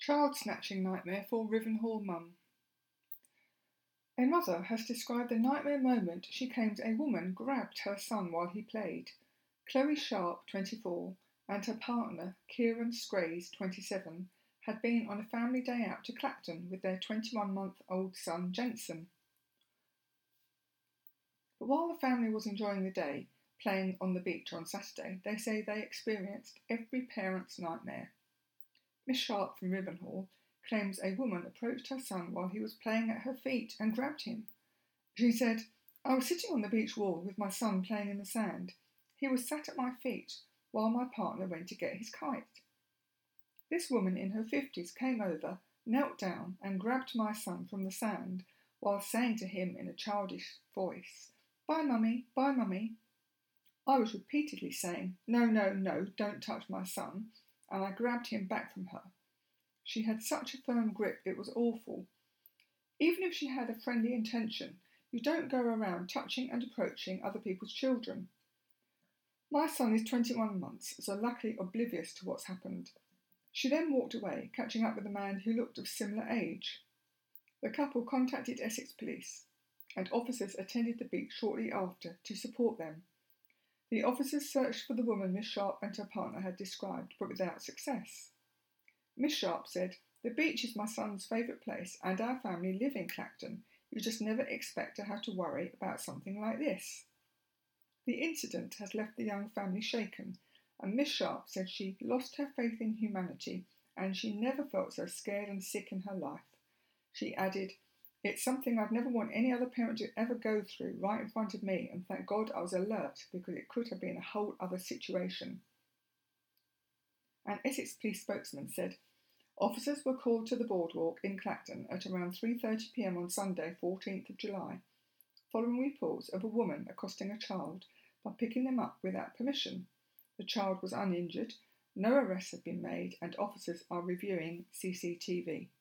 Child snatching nightmare for Rivenhall mum. A mother has described the nightmare moment she claims a woman grabbed her son while he played. Chloe Sharp, 24, and her partner, Kieran Scrays, 27, had been on a family day out to Clacton with their 21-month-old son, Jensen. But while the family was enjoying the day, playing on the beach on Saturday, they say they experienced every parent's nightmare. Miss Sharp from Rivenhall claims a woman approached her son while he was playing at her feet and grabbed him. She said, "I was sitting on the beach wall with my son playing in the sand. He was sat at my feet while my partner went to get his kite. This woman in her 50s came over, knelt down and grabbed my son from the sand while saying to him in a childish voice, 'Bye, mummy, bye, mummy.' I was repeatedly saying, 'No, no, no, don't touch my son,' and I grabbed him back from her. She had such a firm grip, it was awful. Even if she had a friendly intention, you don't go around touching and approaching other people's children. My son is 21 months, so luckily oblivious to what's happened." She then walked away, catching up with a man who looked of similar age. The couple contacted Essex Police, and officers attended the beach shortly after to support them. The officers searched for the woman Miss Sharp and her partner had described, but without success. Miss Sharp said, "The beach is my son's favourite place, and our family live in Clacton. You just never expect to have to worry about something like this." The incident has left the young family shaken, and Miss Sharp said she lost her faith in humanity and she never felt so scared and sick in her life. She added, "It's something I'd never want any other parent to ever go through right in front of me, and thank God I was alert because it could have been a whole other situation." An Essex Police spokesman said, "Officers were called to the boardwalk in Clacton at around 3:30 p.m. on Sunday, 14th of July, following reports of a woman accosting a child by picking them up without permission. The child was uninjured, no arrests have been made, and officers are reviewing CCTV.